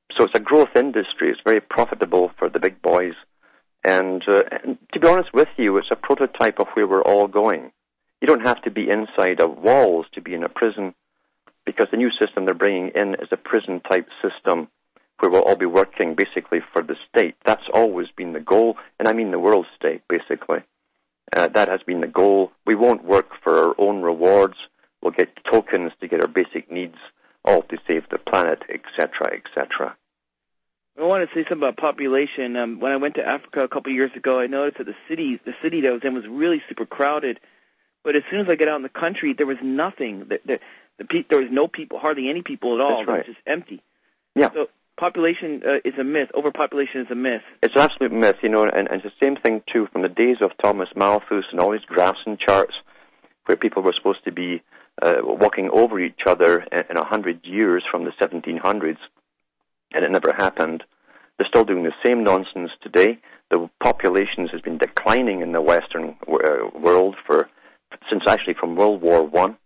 so it's a growth industry. It's very profitable for the big boys. And, uh, and to be honest with you, it's a prototype of where we're all going. You don't have to be inside of walls to be in a prison, because the new system they're bringing in is a prison-type system where we'll all be working basically for the state. That's always been the goal, and I mean the world state, basically. Uh, that has been the goal. We won't work for our own rewards. We'll get tokens to get our basic needs, all to save the planet, et cetera, et cetera. I want to say something about population. Um, when I went to Africa a couple of years ago, I noticed that the city, the city that I was in was really super crowded. But as soon as I get out in the country, there was nothing. The, the, the pe- there was no people, hardly any people at all. That's right. It was just empty. Yeah. So population uh, is a myth. Overpopulation is a myth. It's an absolute myth, you know, and, and it's the same thing, too, from the days of Thomas Malthus and all these graphs and charts where people were supposed to be uh, walking over each other in a hundred years from the seventeen hundreds, and it never happened. They're still doing the same nonsense today. The populations has been declining in the Western uh, world for since actually from World War One,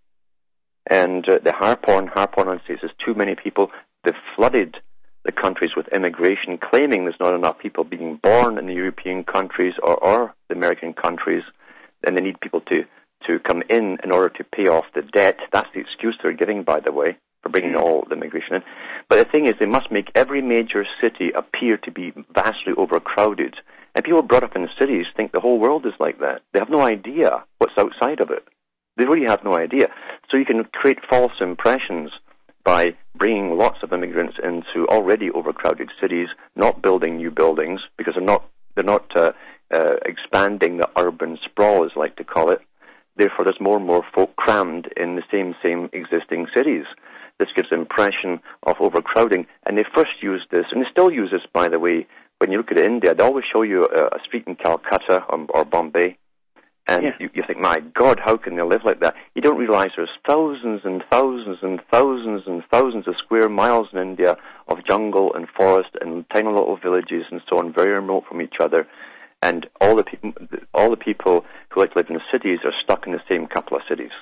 and uh, the harp on, harp on and says there's too many people. They've flooded the countries with immigration, claiming there's not enough people being born in the European countries or, or the American countries, and they need people to, to come in in order to pay off the debt. That's the excuse they're giving, by the way, for bringing all the immigration in. But the thing is, they must make every major city appear to be vastly overcrowded. And people brought up in cities think the whole world is like that. They have no idea what's outside of it. They really have no idea. So you can create false impressions by bringing lots of immigrants into already overcrowded cities, not building new buildings, because they're not they're not uh, uh, expanding the urban sprawl, as I like to call it. Therefore, there's more and more folk crammed in the same same existing cities. This gives the impression of overcrowding, and they first used this, and they still use this, by the way. When you look at India, they always show you a, a street in Calcutta or, or Bombay, and yeah. you, you think, my God, how can they live like that? You don't realize there's thousands and thousands and thousands and thousands of square miles in India of jungle and forest and tiny little villages and so on, very remote from each other. And all the people, all the people who like to live in the cities are stuck in the same couple of cities.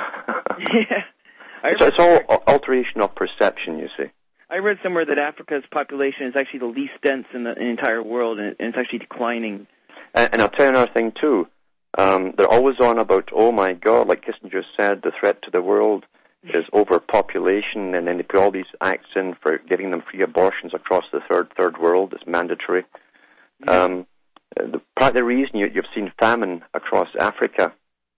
yeah, it's, it's all alteration of perception, you see. I read somewhere that Africa's population is actually the least dense in the, in the entire world, and it's actually declining. And, and I'll tell you another thing, too. Um, they're always on about, oh, my God, like Kissinger said, the threat to the world is overpopulation, and then they put all these acts in for giving them free abortions across the third third world. It's mandatory. Mm-hmm. Um, the, part of the reason you, you've seen famine across Africa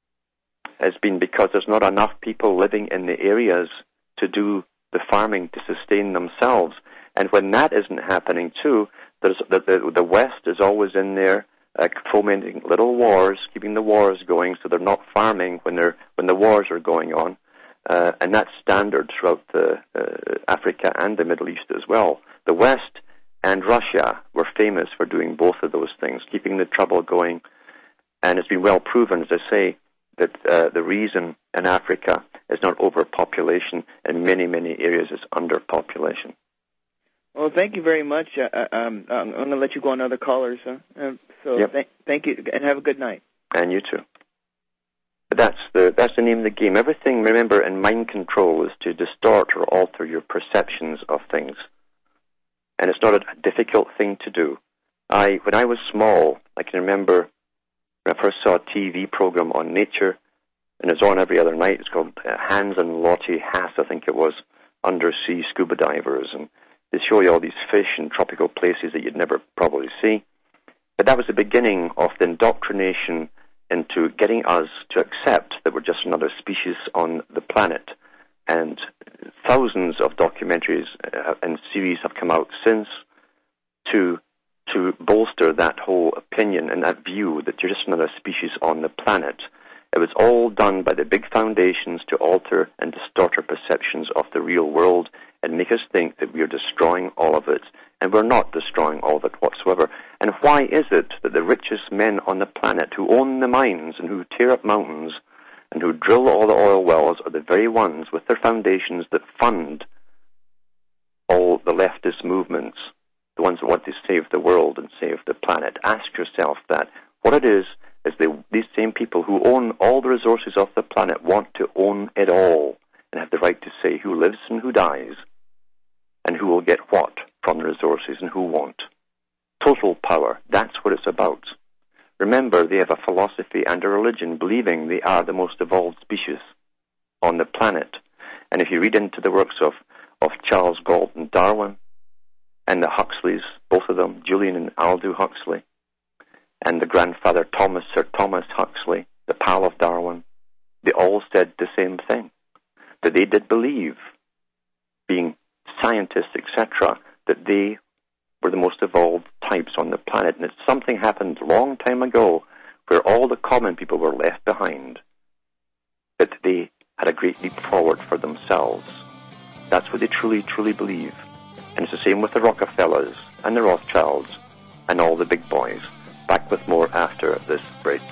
has been because there's not enough people living in the areas to do the farming to sustain themselves. And when that isn't happening too, there's the, the, the West is always in there uh, fomenting little wars, keeping the wars going, so they're not farming when they're when the wars are going on. Uh, and that's standard throughout the, uh, Africa and the Middle East as well. The West and Russia were famous for doing both of those things, keeping the trouble going. And it's been well proven, as I say, that uh, the reason in Africa is not overpopulation. In many, many areas, it's underpopulation. Well, thank you very much. Uh, um, I'm going to let you go on other callers. Huh? Uh, so yep. th- thank you, and have a good night. And you too. But that's the that's the name of the game. Everything, remember, in mind control is to distort or alter your perceptions of things. And it's not a difficult thing to do. I, when I was small, I can remember when I first saw a T V program on nature, and it's on every other night. It's called uh, Hans and Lottie Haas, I think it was, undersea scuba divers, and they show you all these fish in tropical places that you'd never probably see. But that was the beginning of the indoctrination into getting us to accept that we're just another species on the planet. And thousands of documentaries uh, and series have come out since to to bolster that whole opinion and that view that you're just another species on the planet. It was all done by the big foundations to alter and distort our perceptions of the real world and make us think that we are destroying all of it. And we're not destroying all of it whatsoever. And why is it that the richest men on the planet who own the mines and who tear up mountains and who drill all the oil wells are the very ones with their foundations that fund all the leftist movements, the ones that want to save the world and save the planet? Ask yourself that. What it is, is they, these same people who own all the resources of the planet want to own it all and have the right to say who lives and who dies and who will get what from the resources and who won't. Total power, that's what it's about. Remember, they have a philosophy and a religion believing they are the most evolved species on the planet. And if you read into the works of, of Charles Galton Darwin and the Huxleys, both of them, Julian and Aldous Huxley, and the grandfather Thomas, Sir Thomas Huxley, the pal of Darwin, they all said the same thing, that they did believe, being scientists, et cetera, that they were the most evolved types on the planet. And it's something happened a long time ago where all the common people were left behind, that they had a great leap forward for themselves. That's what they truly, truly believe. And it's the same with the Rockefellers and the Rothschilds and all the big boys. Back with more after this break.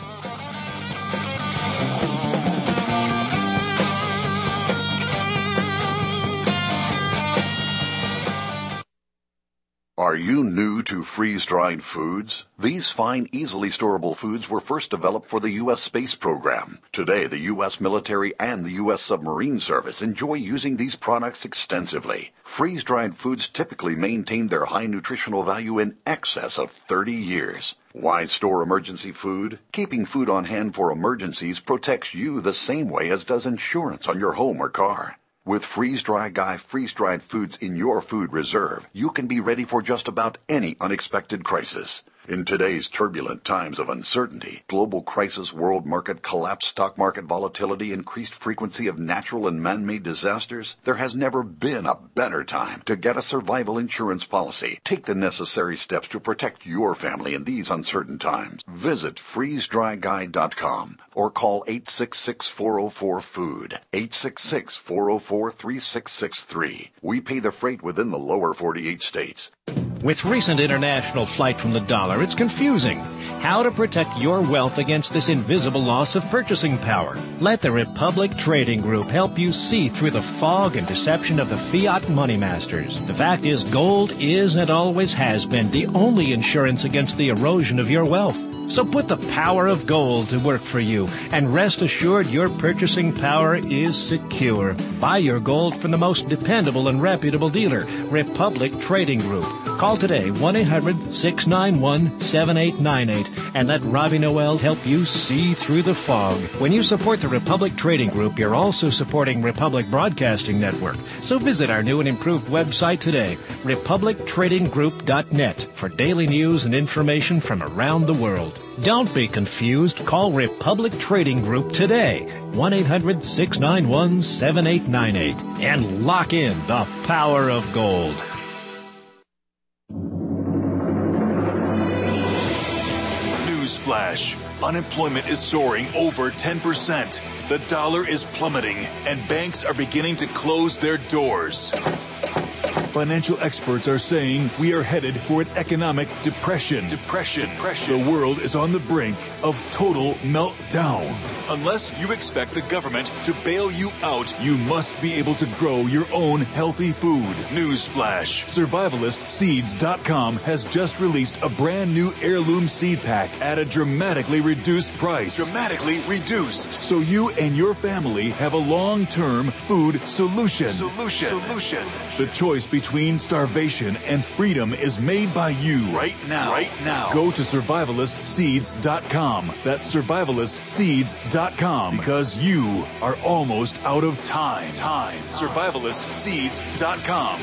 Are you new to freeze-dried foods? These fine, easily storable foods were first developed for the U S space program. Today, the U S military and the U S submarine service enjoy using these products extensively. Freeze-dried foods typically maintain their high nutritional value in excess of thirty years. Why store emergency food? Keeping food on hand for emergencies protects you the same way as does insurance on your home or car. With Freeze Dry Guy freeze-dried foods in your food reserve, you can be ready for just about any unexpected crisis. In today's turbulent times of uncertainty, global crisis, world market collapse, stock market volatility, increased frequency of natural and man-made disasters, there has never been a better time to get a survival insurance policy. Take the necessary steps to protect your family in these uncertain times. Visit freeze dry guy dot com or call eight six six, four oh four, food, eight six six, four oh four, three six six three. We pay the freight within the lower forty-eight states. With recent international flight from the dollar, it's confusing. How to protect your wealth against this invisible loss of purchasing power? Let the Republic Trading Group help you see through the fog and deception of the fiat money masters. The fact is, gold is and always has been the only insurance against the erosion of your wealth. So put the power of gold to work for you, and rest assured your purchasing power is secure. Buy your gold from the most dependable and reputable dealer, Republic Trading Group. Call today, one eight hundred, six nine one, seven eight nine eight, and let Robbie Noel help you see through the fog. When you support the Republic Trading Group, you're also supporting Republic Broadcasting Network. So visit our new and improved website today, republic trading group dot net, for daily news and information from around the world. Don't be confused. Call Republic Trading Group today, one eight hundred, six nine one, seven eight nine eight, and lock in the power of gold. Newsflash. Unemployment is soaring over ten percent. The dollar is plummeting, and banks are beginning to close their doors. Financial experts are saying we are headed for an economic depression. Depression. Depression. The world is on the brink of total meltdown. Unless you expect the government to bail you out, you must be able to grow your own healthy food. Newsflash. Survivalist Seeds dot com has just released a brand new heirloom seed pack at a dramatically reduced price. Dramatically reduced. So you and your family have a long-term food solution. Solution. Solution. The choice between starvation and freedom is made by you right now. Right now. Go to Survivalist Seeds dot com. That's Survivalist Seeds dot com. Because you are almost out of time. Time. Survivalist Seeds dot com.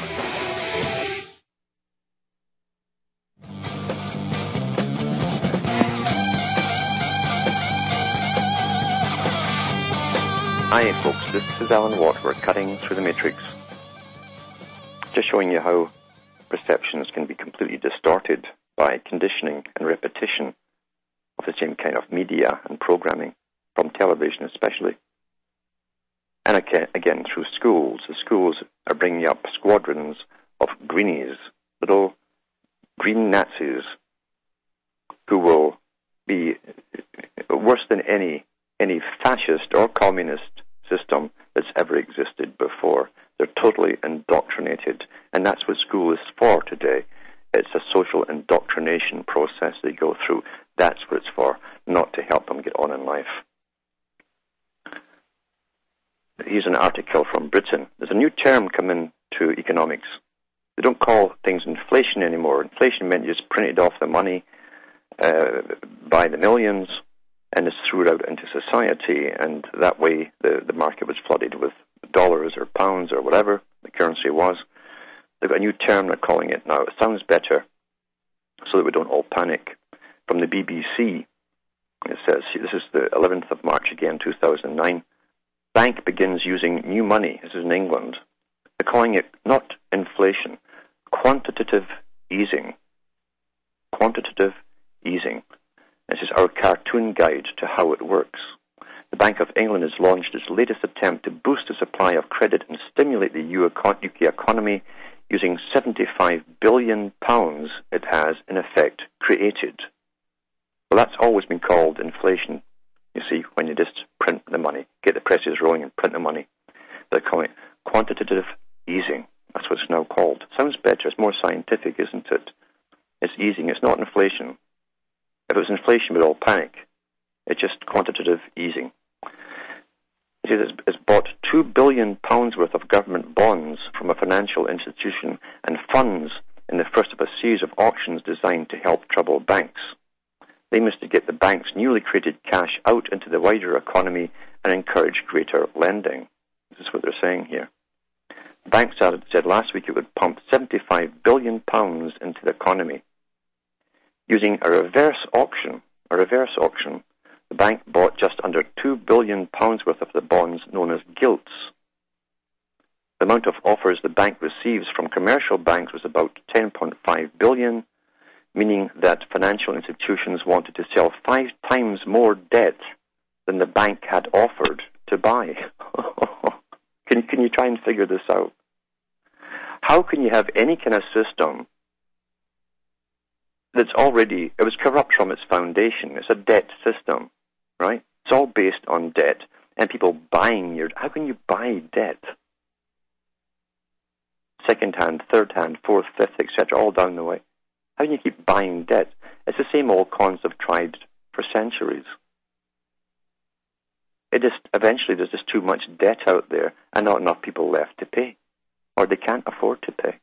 Hi folks, this is Alan Watt. We're cutting through the matrix. Just showing you how perceptions can be completely distorted by conditioning and repetition of the same kind of media and programming, from television especially. And again, through schools. The schools are bringing up squadrons of greenies, little green Nazis, who will be worse than any any fascist or communist system that's ever existed before. They're totally indoctrinated, and that's what school is for today. It's a social indoctrination process they go through. That's what it's for, not to help them get on in life. Here's an article from Britain. There's a new term come into economics, They don't call things inflation anymore. Inflation meant you just printed off the money uh, by the millions and just threw it out into society, and that way the, the market was flooded with dollars or pounds or whatever the currency was. They've got a new term they're calling it now. It sounds better, so that we don't all panic. From the B B C, it says, this is the eleventh of March again, two thousand nine, bank begins using new money. This is in England. They're calling it not inflation, quantitative easing. Quantitative easing. This is our cartoon guide to how it works. The Bank of England has launched its latest attempt to boost the supply of credit and stimulate the U K economy using seventy-five billion pounds it has, in effect, created. Well, that's always been called inflation, you see, when you just print the money, get the presses rolling and print the money. They're calling it quantitative easing. That's what it's now called. Sounds better. It's more scientific, isn't it? It's easing. It's not inflation. If it was inflation, we'd all panic. It's just quantitative easing. It's bought two billion pounds worth of government bonds from a financial institution and funds in the first of a series of auctions designed to help troubled banks. The aim is to get the bank's newly created cash out into the wider economy and encourage greater lending. This is what they're saying here. The bank said last week it would pump seventy-five billion pounds into the economy. Using a reverse auction, a reverse auction, the bank bought just under two billion pounds worth of the bonds known as gilts. The amount of offers the bank receives from commercial banks was about ten point five billion pounds, meaning that financial institutions wanted to sell five times more debt than the bank had offered to buy. can, can you try and figure this out? How can you have any kind of system that's already, it was corrupt from its foundation. It's a debt system, right? It's all based on debt and people buying your, how can you buy debt? Second hand, third hand, fourth, fifth, et cetera, all down the way. How can you keep buying debt? It's the same old cons have tried for centuries. It just, eventually there's just too much debt out there and not enough people left to pay, or they can't afford to pay.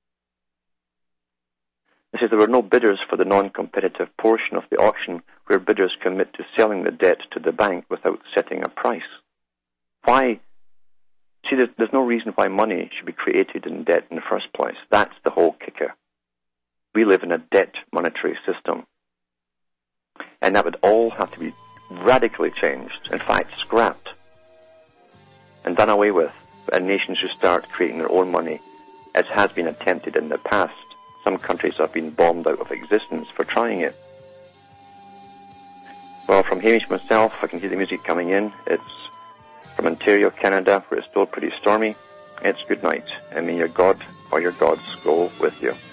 It says there were no bidders for the non-competitive portion of the auction where bidders commit to selling the debt to the bank without setting a price. Why? See, there's, there's no reason why money should be created in debt in the first place. That's the whole kicker. We live in a debt monetary system. And that would all have to be radically changed, in fact, scrapped and done away with. And nations should start creating their own money, as has been attempted in the past. Some countries have been bombed out of existence for trying it. Well, from Hamish myself, I can hear the music coming in. It's from Ontario, Canada, where it's still pretty stormy. It's good night, and may your God or your gods go with you.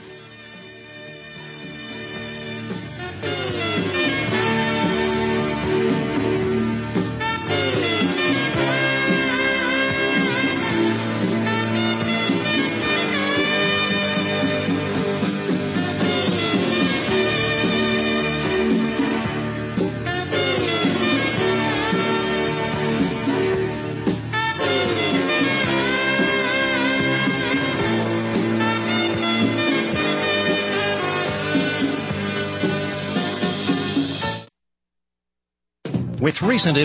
With recent